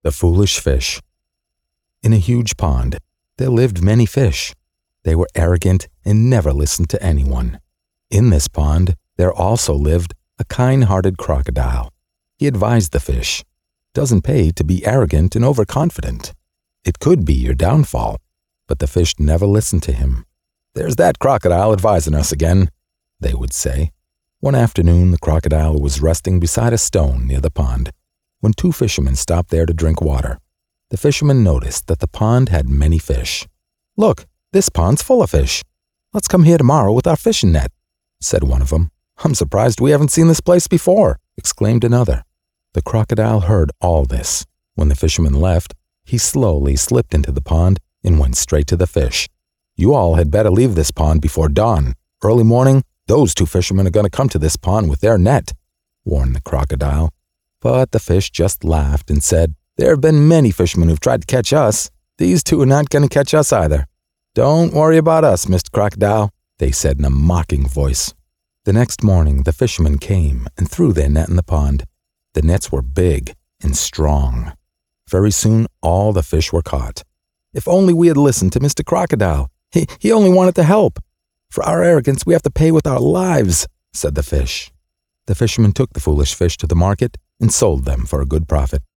The Foolish Fish. In a huge pond, there lived many fish. They were arrogant and never listened to anyone. In this pond, there also lived a kind-hearted crocodile. He advised the fish, "Doesn't pay to be arrogant and overconfident. It could be your downfall." But the fish never listened to him. "There's that crocodile advising us again," they would say. One afternoon, the crocodile was resting beside a stone near the pond when two fishermen stopped there to drink water. The fishermen noticed that the pond had many fish. "Look, this pond's full of fish. Let's come here tomorrow with our fishing net," said one of them. "I'm surprised we haven't seen this place before," exclaimed another. The crocodile heard all this. When the fishermen left, he slowly slipped into the pond and went straight to the fish. "You all had better leave this pond before dawn. Early morning, those two fishermen are going to come to this pond with their net," warned the crocodile. But the fish just laughed and said, "There have been many fishermen who've tried to catch us. These two are not going to catch us either. Don't worry about us, Mr. Crocodile," they said in a mocking voice. The next morning, the fishermen came and threw their net in the pond. The nets were big and strong. Very soon, all the fish were caught. "If only we had listened to Mr. Crocodile. He only wanted to help. For our arrogance, we have to pay with our lives," said the fish. The fishermen took the foolish fish to the market and sold them for a good profit.